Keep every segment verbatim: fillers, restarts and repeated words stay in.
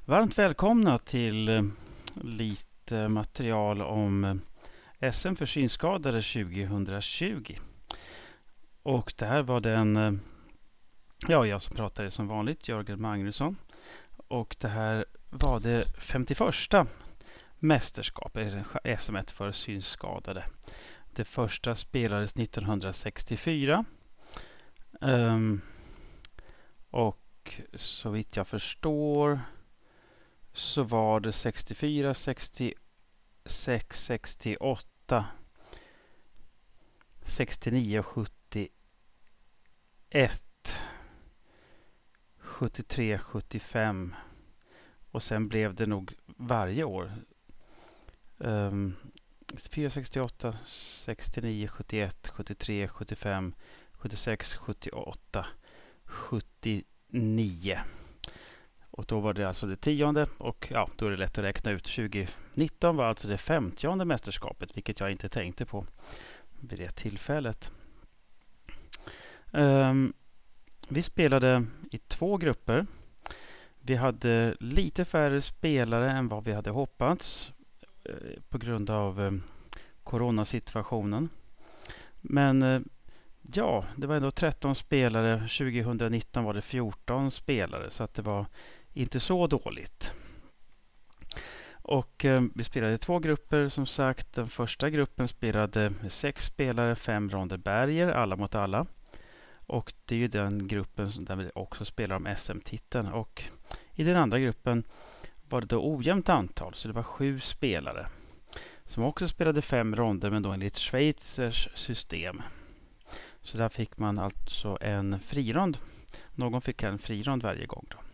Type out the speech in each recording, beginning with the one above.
Varmt välkomna till eh, lite material om eh, S M för synskadade tjugohundratjugo. Och det här var den, eh, ja jag som pratade som vanligt, Jörgen Magnusson. Och det här var det femtioförsta mästerskapet, S M för synskadade. Det första spelades nittonhundrasextiofyra. Um, och så vitt jag förstår så var det sextiofyra, sextiosex, sextioåtta, sextionio, sjuttioett, sjuttiotre, sjuttiofem och sen blev det nog varje år. Um, sextiofyra, sextioåtta, sextionio, sjuttioett, sjuttiotre, sjuttiofem, sjuttiosex, sjuttioåtta, sjuttionio. Och då var det alltså det tionde och ja, då är det lätt att räkna ut. tjugonitton var alltså det femtionde mästerskapet, vilket jag inte tänkte på vid det tillfället. Um, vi spelade i två grupper. Vi hade lite färre spelare än vad vi hade hoppats eh, på grund av eh, coronasituationen. Men eh, ja, det var ändå tretton spelare. tjugonitton var det fjorton spelare, så att det var inte så dåligt. Och eh, vi spelade i två grupper som sagt. Den första gruppen spelade med sex spelare, fem ronder berger, alla mot alla. Och det är ju den gruppen där vi också spelar om S M-titeln. Och i den andra gruppen var det då ojämnt antal, så det var sju spelare som också spelade fem ronder, men då enligt Schweizers system. Så där fick man alltså en frirond. Någon fick en frirond varje gång då.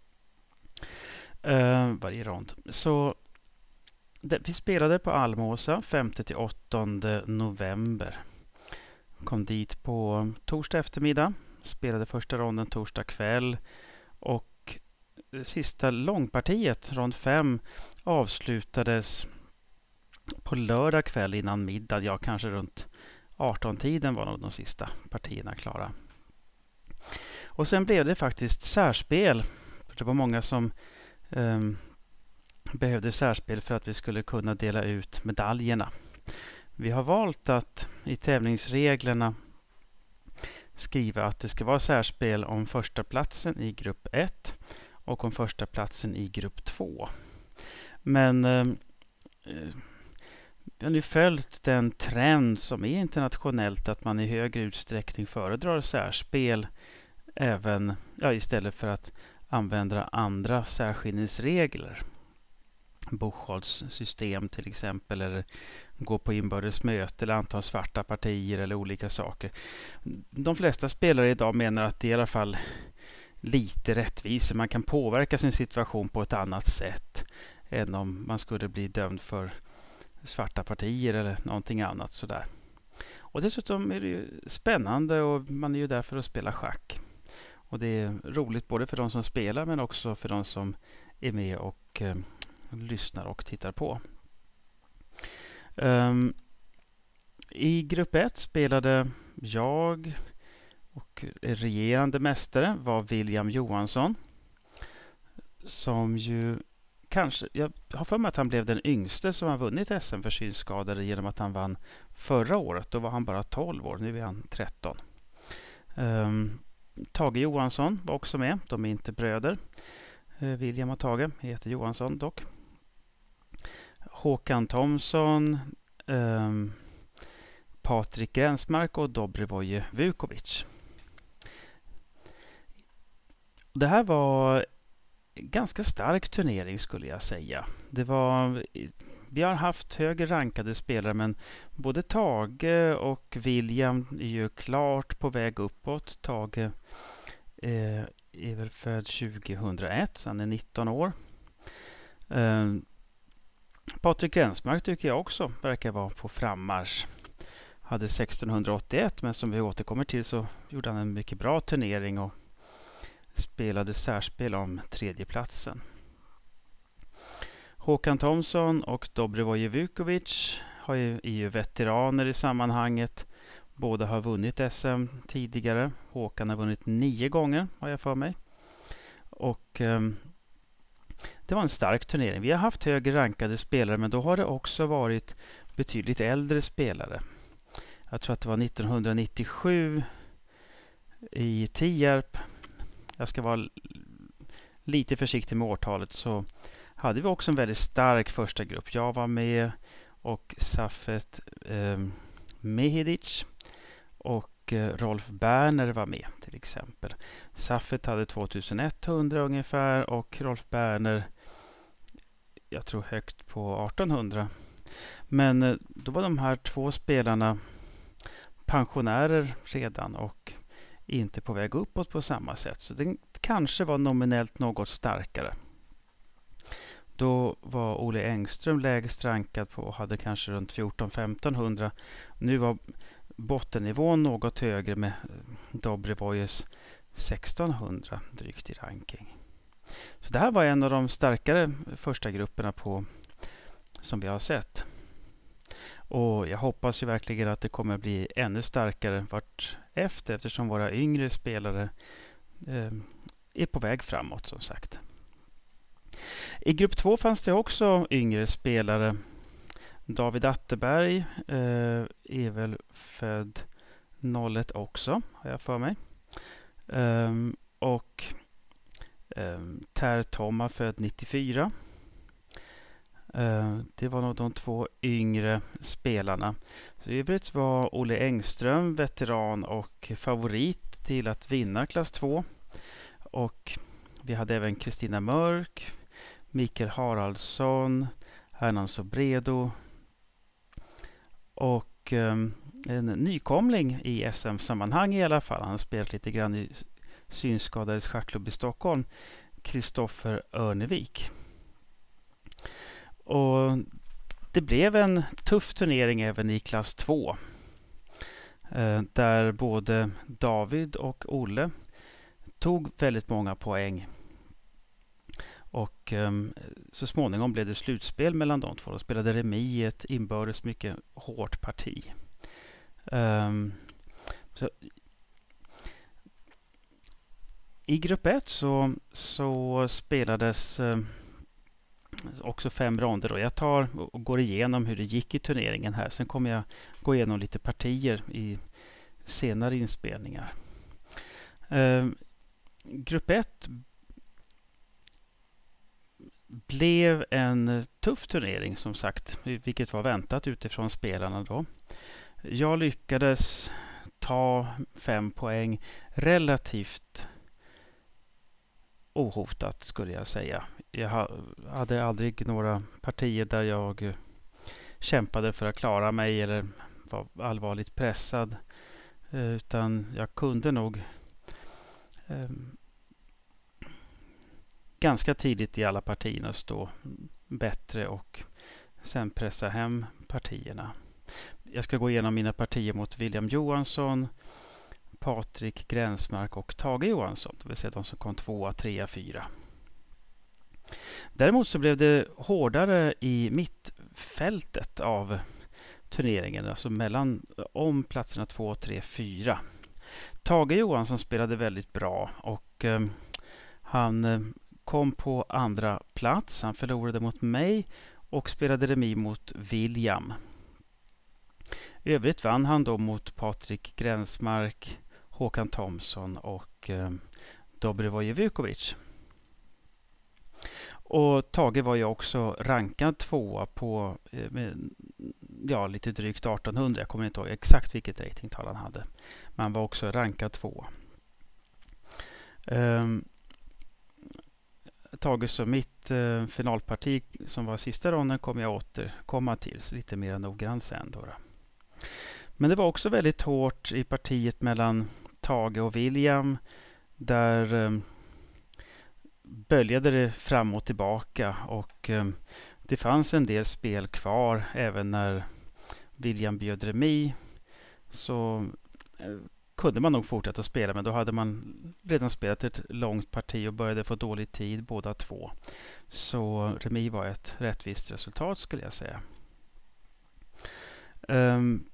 Uh, varje rond. Så det, vi spelade på Almåsa femte till åttonde november. Kom dit på torsdag eftermiddag. Spelade första ronden torsdag kväll. Och det sista långpartiet, rond fem, avslutades på lördag kväll innan middag. Ja, kanske runt arton-tiden var nog de sista partierna klara. Och sen blev det faktiskt särspel. För det var många som um, behövde särspel för att vi skulle kunna dela ut medaljerna. Vi har valt att i tävlingsreglerna skriva att det ska vara särspel om första platsen i grupp ett och om första platsen i grupp två. Men eh, vi har nu följt den trend som är internationellt att man i högre utsträckning föredrar särspel även ja, istället för att använda andra särskiljningsregler. Buchholz system till exempel, eller gå på inbördes möte eller anta svarta partier eller olika saker. De flesta spelare idag menar att det är i alla fall lite rättvist. Man kan påverka sin situation på ett annat sätt än om man skulle bli dömd för svarta partier eller någonting annat sådär. Och dessutom är det ju spännande och man är ju där för att spela schack. Och det är roligt både för de som spelar men också för de som är med och eh, lyssnar och tittar på. Um, I grupp ett spelade jag och regerande mästare var William Johansson. Som ju kanske, jag har för mig att han blev den yngste som har vunnit S M för synskadade genom att han vann förra året. Då var han bara tolv år, nu är han tretton. Um, Tage Johansson var också med, de är inte bröder. Uh, William och Tage heter Johansson dock. Håkan Thomsson, um, Patrik Gränsmark och Dobrivoje Vukovic. Det här var ganska stark turnering skulle jag säga. Det var, vi har haft högre rankade spelare men både Tage och William är ju klart på väg uppåt. Tage eh, är väl född tjugohundraett, så han är nitton år. Eh, Patrik Gränsmark tycker jag också verkar vara på frammarsch. Hade sextonhundraåttioett, men som vi återkommer till så gjorde han en mycket bra turnering och spelade särspel om tredjeplatsen. Håkan Thomsson och Dobrivoje Vukovic har ju, är ju veteraner i sammanhanget. Båda har vunnit S M tidigare. Håkan har vunnit nio gånger har jag för mig. Och eh, det var en stark turnering. Vi har haft högre rankade spelare, men då har det också varit betydligt äldre spelare. Jag tror att det var nittonhundranittiosju i Tierp. Jag ska vara lite försiktig med årtalet, så hade vi också en väldigt stark första grupp. Jag var med och Safet eh, Mehidic och eh, Rolf Berner var med till exempel. Safet hade tjugoetthundra ungefär och Rolf Berner, jag tror högt på artonhundra. Men eh, då var de här två spelarna pensionärer redan och inte på väg uppåt på samma sätt. Så det kanske var nominellt något starkare. Då var Olle Engström lägst rankad på och hade kanske runt fjorton femtonhundra. Nu var bottennivån något högre med Dobrevojes sextonhundra drygt i ranking. Så det här var en av de starkare första grupperna på som vi har sett. Och jag hoppas ju verkligen att det kommer bli ännu starkare vart efter, eftersom våra yngre spelare eh, är på väg framåt som sagt. I grupp två fanns det också yngre spelare. David Atterberg eh, är väl född noll ett också, har jag för mig. Um, och um, Per Tomma född nittiofyra. Uh, det var nog de två yngre spelarna. Så i övrigt var Olle Engström veteran och favorit till att vinna klass två. Och vi hade även Kristina Mörk, Mikael Haraldsson, Hernan Sobredo och um, en nykomling i S M-sammanhang i alla fall. Han har spelat lite grann i synskadades schackklubb i Stockholm, Kristoffer Örnevik. Och det blev en tuff turnering även i klass två. Eh, där både David och Olle tog väldigt många poäng. Och eh, så småningom blev det slutspel mellan de två. De spelade remi i ett inbördes mycket hårt parti. Eh, så I grupp ett så, så spelades eh, också fem ronder. Då. Jag tar och går igenom hur det gick i turneringen här. Sen kommer jag gå igenom lite partier i senare inspelningar. Eh, grupp ett blev en tuff turnering som sagt, vilket var väntat utifrån spelarna då. Jag lyckades ta fem poäng relativt ohotat skulle jag säga. Jag hade aldrig några partier där jag kämpade för att klara mig eller var allvarligt pressad. Utan jag kunde nog eh, ganska tidigt i alla partierna stå bättre och sen pressa hem partierna. Jag ska gå igenom mina partier mot William Johansson, Patrik Gränsmark och Tage Johansson. Det vill säga de som kom tvåa, trea, fyra. Däremot så blev det hårdare i mittfältet av turneringen. Alltså mellan om platserna två, tre, fyra. Tage Johansson spelade väldigt bra och eh, han eh, kom på andra plats. Han förlorade mot mig och spelade remi mot William. I övrigt vann han då mot Patrik Gränsmark, Håkan Thomsson och eh, Dobrevoje Vukovic. Och Tage var ju också rankad tvåa på eh, med, ja, lite drygt artonhundra. Jag kommer inte ihåg exakt vilket ratingtal han hade. Men han var också rankad tvåa. Um, Tage, så mitt eh, finalparti som var sista ronden kommer jag återkomma till. Så lite mer noggrant sen då, då. Men det var också väldigt hårt i partiet mellan Tage och William. Där eh, böljade det fram och tillbaka. Och eh, det fanns en del spel kvar även när William bjöd remi. Så eh, kunde man nog fortsätta att spela. Men då hade man redan spelat ett långt parti och började få dålig tid båda två. Så remi var ett rättvist resultat skulle jag säga. Um,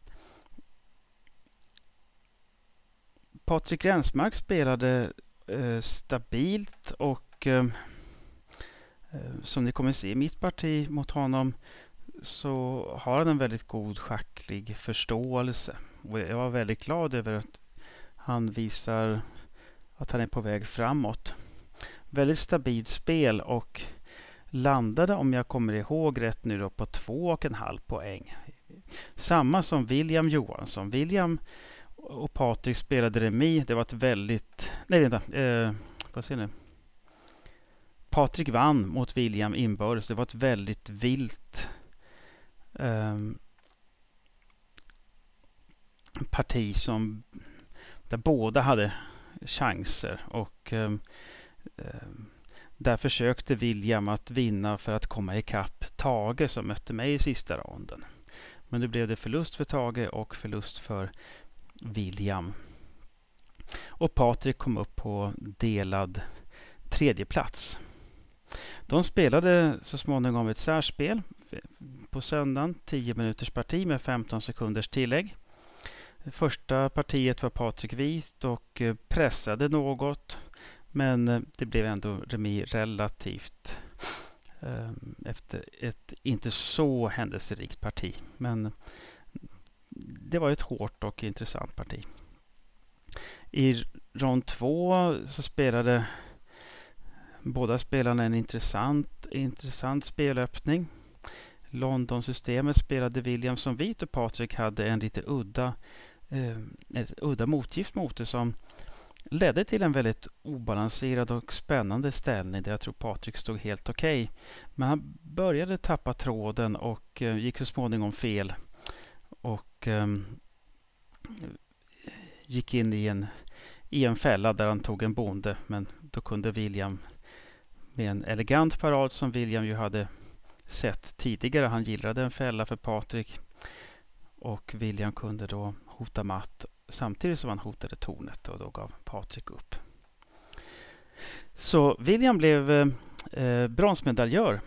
Patrik Gränsmark spelade eh, stabilt och eh, Som ni kommer se i mitt parti mot honom så har han en väldigt god schacklig förståelse. Och jag var väldigt glad över att han visar att han är på väg framåt. Väldigt stabilt spel och landade, om jag kommer ihåg rätt nu då, på två och en halv poäng. Samma som William Johansson. William och Patrik spelade remis. Det var ett väldigt... Nej, vänta. Eh, vad säger ni? Patrik vann mot William inbördes. Det var ett väldigt vilt eh, parti som där båda hade chanser. Och eh, där försökte William att vinna för att komma ikapp Tage som mötte mig i sista ronden. Men det blev det förlust för Tage och förlust för William. Och Patrik kom upp på delad tredje plats. De spelade så småningom ett särspel på söndagen. tio minuters parti med femton sekunders tillägg. Första partiet var Patrik vit och pressade något. Men det blev ändå remis relativt efter ett inte så händelserikt parti. Men det var ett hårt och intressant parti. I rond två så spelade båda spelarna en intressant, intressant spelöppning. London-systemet spelade William som vit och Patrik hade en lite udda, eh, ett udda motgift mot det som ledde till en väldigt obalanserad och spännande ställning där jag tror Patrik stod helt okej. Okay. Men han började tappa tråden och eh, gick så småningom fel. Och eh, gick in i en, i en fälla där han tog en bonde. Men då kunde William med en elegant parad som William ju hade sett tidigare. Han gillade en fälla för Patrik. Och William kunde då hota matt samtidigt som han hotade tornet och då gav Patrik upp. Så William blev eh, bronsmedaljör.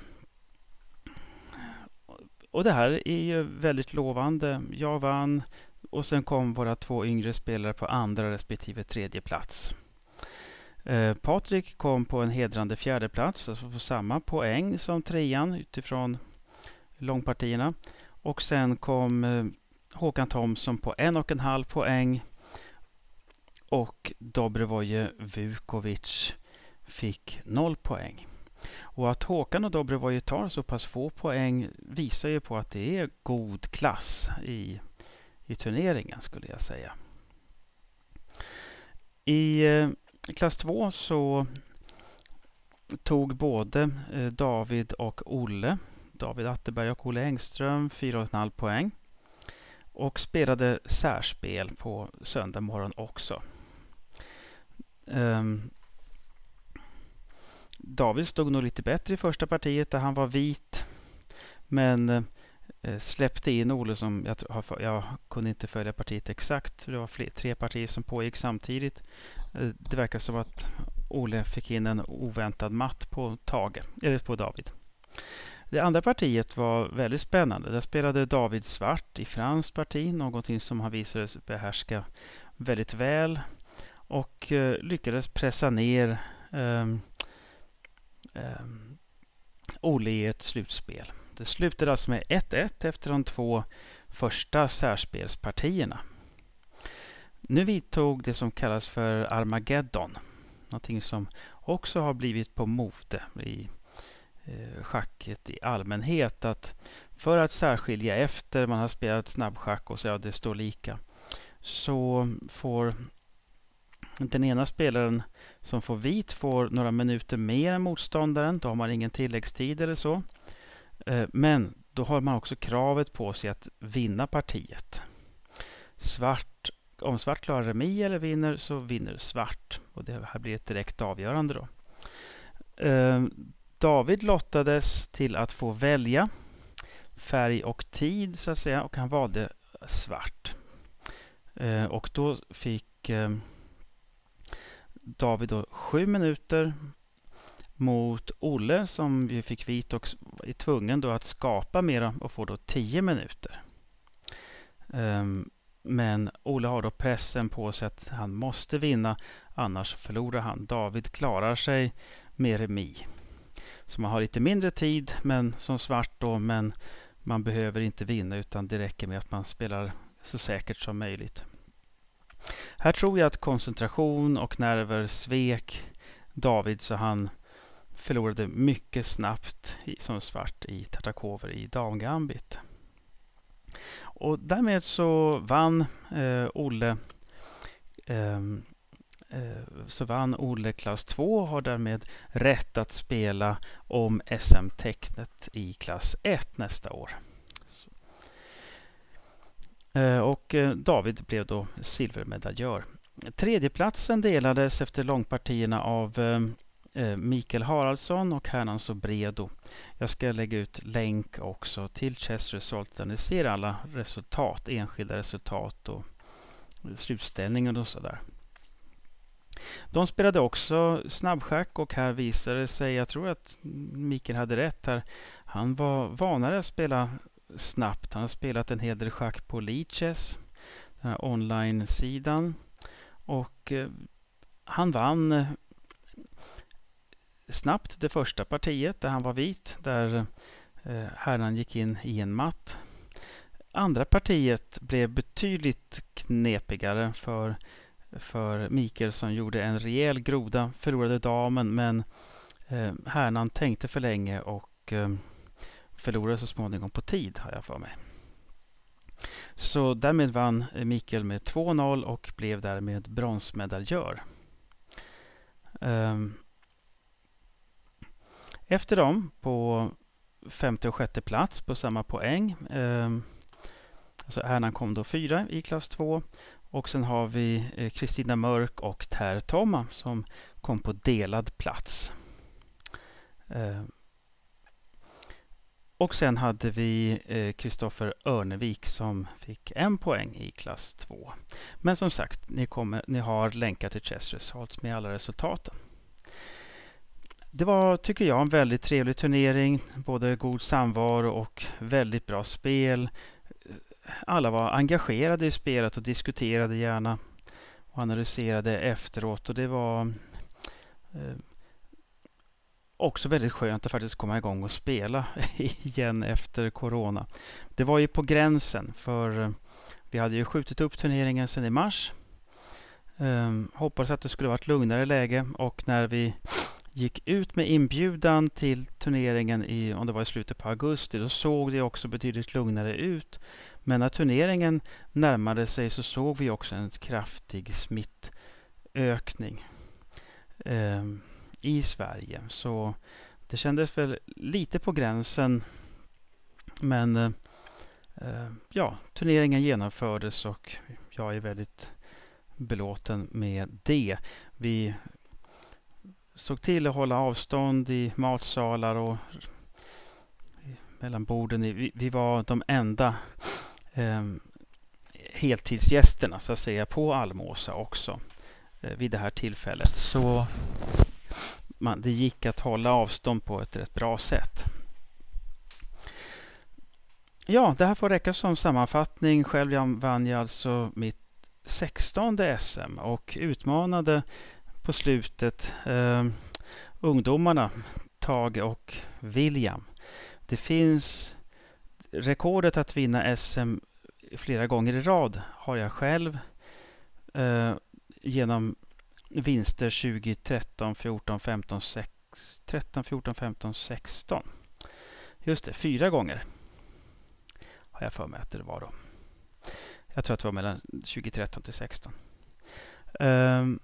Och det här är ju väldigt lovande. Jag vann och sen kom våra två yngre spelare på andra respektive tredje plats. Eh, Patrik kom på en hedrande fjärde plats, alltså på samma poäng som trean utifrån långpartierna. Och sen kom eh, Håkan Thomsson på en och en halv poäng och Dobrovoje Vukovic fick noll poäng. Och att Håkan och Dobrovoje tar så pass få poäng visar ju på att det är god klass i, i turneringen skulle jag säga. I eh, klass två så tog både eh, David och Olle, David Atterberg och Olle Engström fyra och en halv poäng. Och spelade särspel på söndag morgon också. Um, David stod nog lite bättre i första partiet där han var vit. Men eh, släppte in Olle som jag, jag, jag kunde inte följa partiet exakt. Det var fler, tre partier som pågick samtidigt. Eh, det verkar som att Olle fick in en oväntad matt på Tage, eller på David. Det andra partiet var väldigt spännande. Där spelade David svart i franskt parti. Någonting som han visade sig behärska väldigt väl. Och eh, lyckades pressa ner eh, eh, Olle i ett slutspel. Det slutade alltså med ett ett efter de två första särspelspartierna. Nu vidtog det som kallas för Armageddon. Någonting som också har blivit på mode i schacket i allmänhet, att för att särskilja efter man har spelat snabbschack och så ja, det står lika, så får den ena spelaren som får vit får några minuter mer än motståndaren. Då har man ingen tilläggstid eller så. Men då har man också kravet på sig att vinna partiet. Svart, om svart klarar remis eller vinner så vinner svart. Och det här blir ett direkt avgörande då. David lottades till att få välja färg och tid så att säga, och han valde svart. Eh, och då fick eh, David då sju minuter mot Olle som vi fick vit och är tvungen då att skapa mera och får då tio minuter. Eh, men Olle har då pressen på sig att han måste vinna, annars förlorar han. David klarar sig med remis. Så man har lite mindre tid men som svart då, men man behöver inte vinna utan det räcker med att man spelar så säkert som möjligt. Här tror jag att koncentration och nerver svek David, så han förlorade mycket snabbt i, som svart i Tartakover i damgambit. Och därmed så vann eh, Olle eh, eh, så vann Olle klass två och har därmed rätt att spela om S M-tecknet i klass ett nästa år. Eh, och eh, David blev då silvermedaljör. Tredjeplatsen delades efter långpartierna av eh, Mikael Haraldsson och Hernan Sobredo. Jag ska lägga ut länk också till Chess Result där ni ser alla resultat, enskilda resultat och slutställningen och sådär. De spelade också snabbschack och här visade det sig, jag tror att Mikael hade rätt här, han var vanare att spela snabbt. Han har spelat en hel del schack på Lichess, den här online-sidan. Och eh, han vann eh, snabbt det första partiet där han var vit. Där eh, herran gick in i en matt. Andra partiet blev betydligt knepigare för, för Mikael som gjorde en rejäl groda. Förlorade damen men eh, herran tänkte för länge och eh, förlorade så småningom på tid, har jag för mig. Så därmed vann Mikael med två noll och blev därmed bronsmedaljör. Efter dem på femte och sjätte plats på samma poäng. Alltså Hernan kom då fyra i klass två. Och sen har vi Kristina Mörk och Ter Tomma som kom på delad plats. Och sen hade vi Kristoffer eh, Örnevik som fick en poäng i klass två. Men som sagt, ni, kommer, ni har länkar till Chess Results med alla resultaten. Det var, tycker jag, en väldigt trevlig turnering. Både god samvaro och väldigt bra spel. Alla var engagerade i spelet och diskuterade gärna och analyserade efteråt. Och det var eh, också väldigt skönt att faktiskt komma igång och spela igen efter corona. Det var ju på gränsen, för vi hade ju skjutit upp turneringen sedan i mars. Um, hoppades att det skulle vara ett lugnare läge, och när vi gick ut med inbjudan till turneringen i, om det var i slutet på augusti, då såg det också betydligt lugnare ut. Men när turneringen närmade sig så såg vi också en kraftig smittökning um, i Sverige. Så det kändes väl lite på gränsen, men eh, ja, turneringen genomfördes och jag är väldigt belåten med det. Vi såg till att hålla avstånd i matsalar och mellan borden. Vi, vi var de enda eh, heltidsgästerna så att säga på Almåsa också eh, vid det här tillfället. Så man, det gick att hålla avstånd på ett rätt bra sätt. Ja, det här får räcka som sammanfattning. Själv jag vann jag alltså mitt sextonde S M och utmanade på slutet eh, ungdomarna Tage och William. Det finns rekordet att vinna S M flera gånger i rad har jag själv eh, genom vinster tjugo, tretton, fjorton, femton, sex, tretton, fjorton, femton, sexton. Just det, fyra gånger har jag för mig att det var då. Jag tror att det var mellan tjugo tretton till sexton. Um,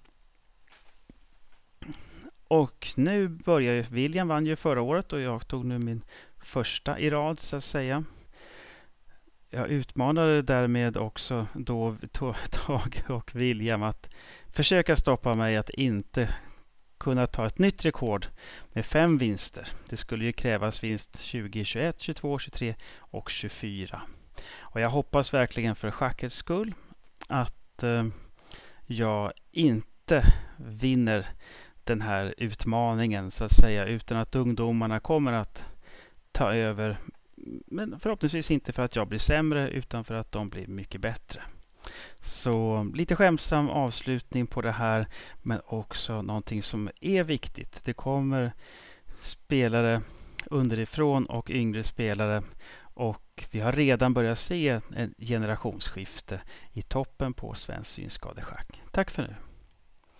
och nu börjar ju, William vann ju förra året och jag tog nu min första i rad så att säga. Jag utmanade därmed också då Tage och William att försöka stoppa mig att inte kunna ta ett nytt rekord med fem vinster. Det skulle ju krävas vinst tjugo, tjugoett, tjugotvå, tjugotre och tjugofyra. Och jag hoppas verkligen för schackets skull att eh, jag inte vinner den här utmaningen så att säga, utan att ungdomarna kommer att ta över. Men förhoppningsvis inte för att jag blir sämre utan för att de blir mycket bättre. Så lite skämtsam avslutning på det här, men också någonting som är viktigt. Det kommer spelare underifrån och yngre spelare. Och vi har redan börjat se ett generationsskifte i toppen på svensk synskadeschack. Tack för nu.